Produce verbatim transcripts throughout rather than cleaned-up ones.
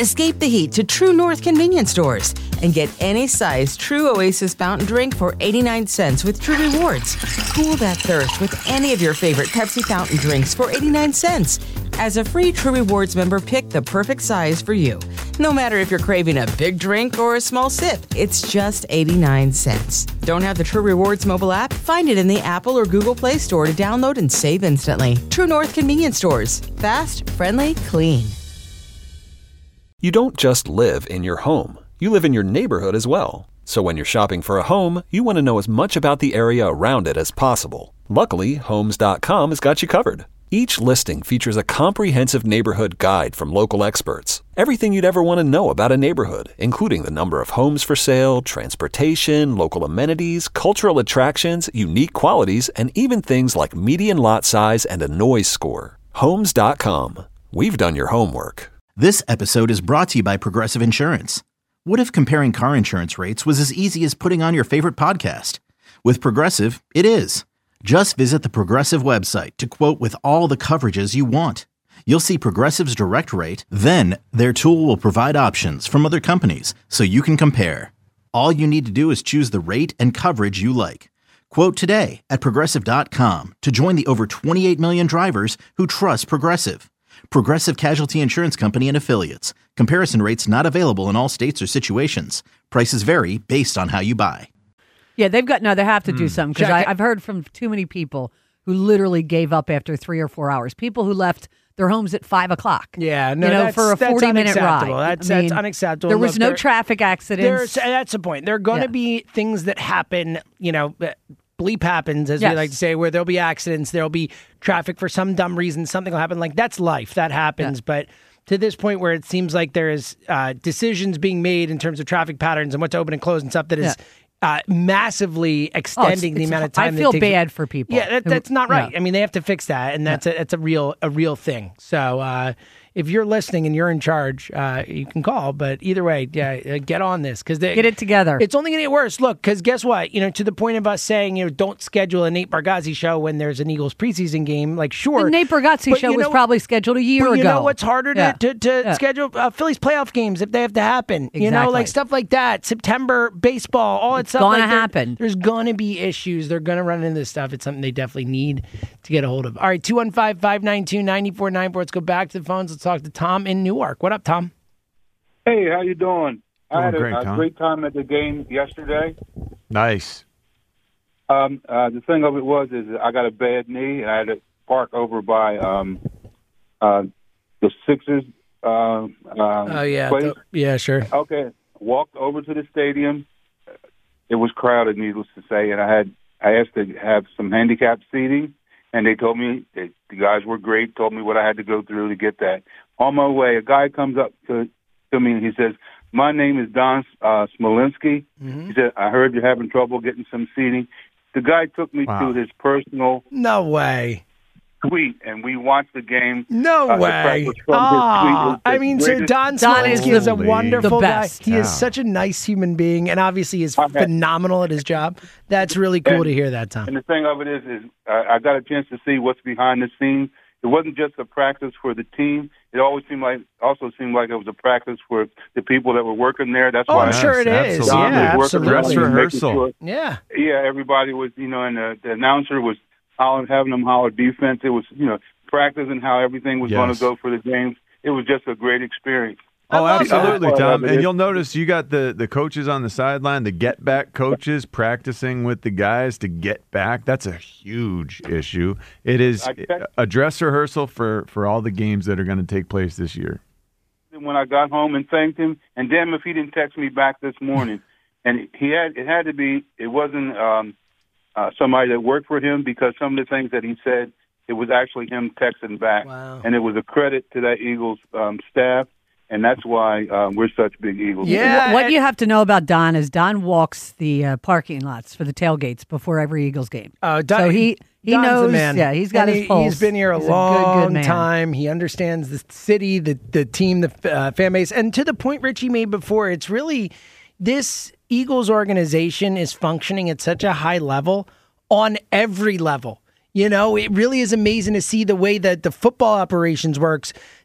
Escape the heat to True North convenience stores and get any size True Oasis fountain drink for eighty-nine cents with True Rewards. Cool that thirst with any of your favorite Pepsi fountain drinks for eighty-nine cents. As a free True Rewards member, pick the perfect size for you. No matter if you're craving a big drink or a small sip, it's just eighty-nine cents. Don't have the True Rewards mobile app? Find it in the Apple or Google Play Store to download and save instantly. True North convenience stores. Fast, friendly, clean. You don't just live in your home. You live in your neighborhood as well. So when you're shopping for a home, you want to know as much about the area around it as possible. Luckily, Homes dot com has got you covered. Each listing features a comprehensive neighborhood guide from local experts. Everything you'd ever want to know about a neighborhood, including the number of homes for sale, transportation, local amenities, cultural attractions, unique qualities, and even things like median lot size and a noise score. Homes dot com. We've done your homework. This episode is brought to you by Progressive Insurance. What if comparing car insurance rates was as easy as putting on your favorite podcast? With Progressive, it is. Just visit the Progressive website to quote with all the coverages you want. You'll see Progressive's direct rate, then their tool will provide options from other companies so you can compare. All you need to do is choose the rate and coverage you like. Quote today at Progressive dot com to join the over twenty-eight million drivers who trust Progressive. Progressive Casualty Insurance Company and Affiliates. Comparison rates not available in all states or situations. Prices vary based on how you buy. Yeah, they've got, no, they have to do Mm. something because I've heard from too many people who literally gave up after three or four hours. People who left their homes at five o'clock. Yeah, no, you know, that's, for a that's forty-minute ride. unacceptable. That's, I mean, that's unacceptable. There was Look, no there- traffic accidents. There's, that's the point. There are going to Yeah. be things that happen, you know, bleep happens, as Yes. we like to say, where there'll be accidents, there'll be traffic for some dumb reason, something will happen. Like, that's life. That happens. Yeah. But to this point where it seems like there is uh, decisions being made in terms of traffic patterns and what to open and close and stuff that is uh, massively Oh, it's- extending the it's- amount of time I that feel it takes. bad for people. Yeah, that, who- that's not right. yeah. I mean, they have to fix that, and that's a that's a real a real thing. So uh, if you're listening and you're in charge, uh, you can call. But either way, yeah, uh, get on this because Get it together. It's only going to get worse. Look, because guess what? You know, to the point of us saying, you know, don't schedule a Nate Bargatze show when there's an Eagles preseason game. Like, sure, The Nate Bargatze but show you was know- probably scheduled a year but you ago. know what's harder to Yeah. to, to Yeah. schedule uh, Phillies playoff games if they have to happen. You know, Exactly. like stuff like that. September baseball, all that It's stuff. gonna like there- happen. There's gonna be issues. They're gonna run into this stuff. It's something they definitely need to get a hold of. All right, two one five, five nine two, nine four nine four. Let's go back to the phones. Let's talk to Tom in Newark. What up, Tom? Hey, how you doing? I Doing had a, great, a Tom. great time at the game yesterday. Nice. Um, uh, the thing of it was is that I got a bad knee, and I had to park over by um, uh, the Sixers. Uh, um, Oh yeah, place. the- yeah, sure. Okay, walked over to the stadium. It was crowded, needless to say, and I had I asked to have some handicapped seating, and they told me that the guys were great. Told me what I had to go through to get that. On my way, a guy comes up to to me and he says, "My name is Don uh, Smolinski." Mm-hmm. He said, "I heard you're having trouble getting some seating." The guy took me Wow. to his personal No way. suite, and we watched the game. No uh, the way. practice from his suite. It Ah, was I the mean, so greatest- Don Don is Smolinski is a the- wonderful the guy. best. He is Yeah. such a nice human being, and obviously is Okay. phenomenal at his job. That's really cool And- to hear that, Tom. And the thing of it is, is uh, I got a chance to see what's behind the scenes. It wasn't just a practice for the team. It always seemed like, also seemed like it was a practice for the people that were working there. That's Oh, why I'm sure it Yes, is. absolutely. Yeah, Don was working absolutely. Dress on it, making rehearsal. sure- Yeah. yeah, everybody was, you know, and the, the announcer was hollering, having them holler defense. It was, you know, practicing how everything was going Yes. to go for the games. It was just a great experience. Oh, love absolutely, that. Tom. I love And it. you'll notice you got the, the coaches on the sideline, the get back coaches practicing with the guys to get back. That's a huge issue. It is I text- a dress rehearsal for, for all the games that are going to take place this year. When I got home and thanked him, and damn if he didn't text me back this morning. And he had it had to be. It wasn't um, uh, somebody that worked for him, because some of the things that he said, it was actually him texting back, Wow. and it was a credit to that Eagles um, staff, and that's why um, we're such big Eagles. Yeah. What and- you have to know about Don is Don walks the uh, parking lots for the tailgates before every Eagles game. Oh, Don, so he he Don's the knows. man. Yeah, he's got And his he, pulse. He's been here a He's good, long good man. time. He understands the city, the the team, the uh, fan base, and to the point Richie made before, it's really this Eagles organization is functioning at such a high level on every level. You know, it really is amazing to see the way that the football operations works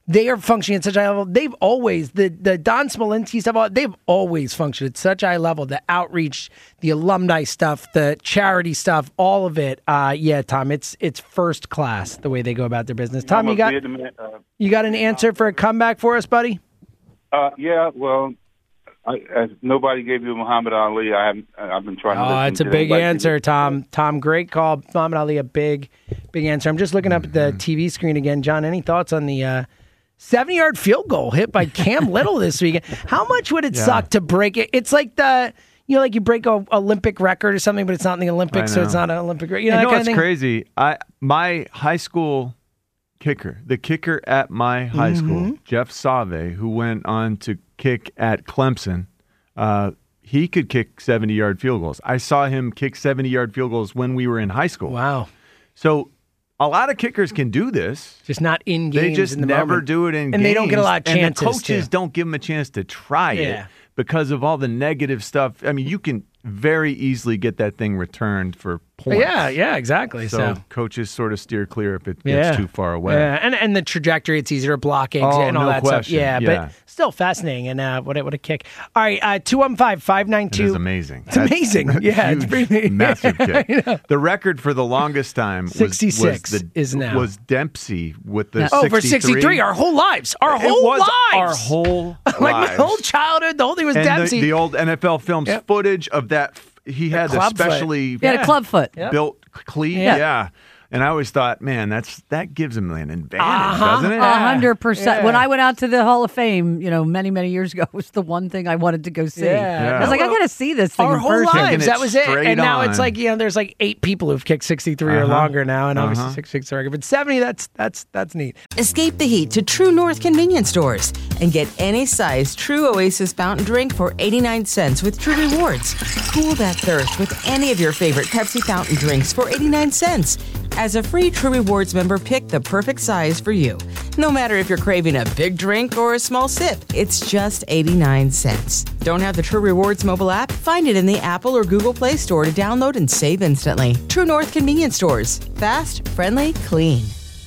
they are functioning at such a high level. They've always, the, the Don Smolinski stuff, they've always functioned at such a high level. The outreach, the alumni stuff, the charity stuff, all of it. Uh, yeah, Tom, it's it's first class the way they go about their business. Tom, you got, uh, you got an answer for a comeback for us, buddy? Uh, yeah, well, I, as nobody gave you Muhammad Ali. I haven't. I've been trying to. Oh, listen it's a to big anybody. answer, Tom. Tom, great call. Muhammad Ali, a big, big answer. I'm just looking up at the T V screen again. John, any thoughts on the uh, seventy-yard field goal hit by Cam Little this weekend? How much would it Yeah. suck to break it? It's like the, you know, like you break a Olympic record or something, but it's not in the Olympics, so it's know. not an Olympic record. You You know, know that kind what's of thing? crazy? I my high school kicker, the kicker at my high Mm-hmm. school, Jeff Save, who went on to kick at Clemson, uh, he could kick seventy-yard field goals. I saw him kick seventy-yard field goals when we were in high school. Wow. So a lot of kickers can do this. Just not in games. They just in the never moment. do it in and games. they don't get a lot of chances. And the coaches to. don't give them a chance to try Yeah. it because of all the negative stuff. I mean, you can very easily get that thing returned for points. Yeah, yeah, exactly. So, So, coaches sort of steer clear if it gets yeah. too far away. Yeah, and and the trajectory, it's easier to block eggs Oh, and all no that question. stuff. Yeah, Yeah. but still fascinating. And uh, what a, what a kick. All right, uh, two one five, five nine It two. is amazing. It's amazing. Yeah, it's huge, pretty- massive I kick. know. The record for the longest time was, sixty-six was the, is now. was Dempsey with the Yeah. Oh, for sixty-three. sixty-three, our whole lives. Our It whole was lives. our whole like my lives. whole childhood, the whole thing was and Dempsey. the, the old N F L films Yep. footage of that. He had the club foot. specially He had a club foot. Yep. built cleat. Yeah. Yeah. And I always thought, man, that's that gives him an advantage, Uh-huh. doesn't it? A hundred percent. Yeah. When I went out to the Hall of Fame, you know, many, many years ago, it was the one thing I wanted to go see. Yeah. I was like, I got to see this thing Our in whole person. lives, Kicking that it was it. straight And now it's on. like, you know, there's like eight people who've kicked sixty-three or Uh-huh. longer now, and obviously Uh-huh. sixty-six record. But seventy, that's that's that's neat. Escape the heat to True North convenience stores and get any size True Oasis fountain drink for eighty-nine cents with True Rewards. Cool that thirst with any of your favorite Pepsi fountain drinks for eighty-nine cents. As a free True Rewards member, pick the perfect size for you. No matter if you're craving a big drink or a small sip, it's just eighty-nine cents. Don't have the True Rewards mobile app? Find it in the Apple or Google Play Store to download and save instantly. True North convenience stores. Fast, friendly, clean.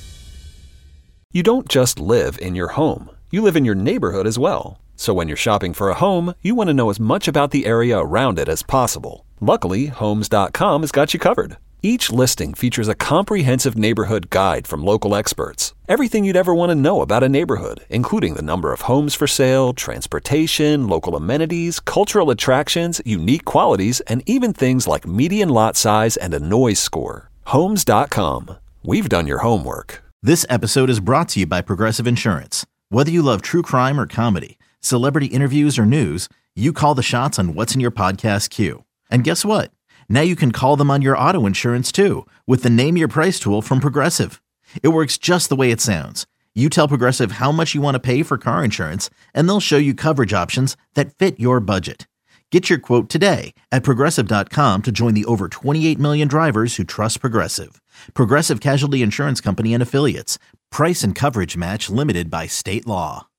You don't just live in your home, you live in your neighborhood as well. So when you're shopping for a home, you want to know as much about the area around it as possible. Luckily, Homes dot com has got you covered. Each listing features a comprehensive neighborhood guide from local experts. Everything you'd ever want to know about a neighborhood, including the number of homes for sale, transportation, local amenities, cultural attractions, unique qualities, and even things like median lot size and a noise score. Homes dot com. We've done your homework. This episode is brought to you by Progressive Insurance. Whether you love true crime or comedy, celebrity interviews or news, you call the shots on what's in your podcast queue. And guess what? Now you can call them on your auto insurance too with the Name Your Price tool from Progressive. It works just the way it sounds. You tell Progressive how much you want to pay for car insurance, and they'll show you coverage options that fit your budget. Get your quote today at Progressive dot com to join the over twenty-eight million drivers who trust Progressive. Progressive Casualty Insurance Company and Affiliates. Price and coverage match limited by state law.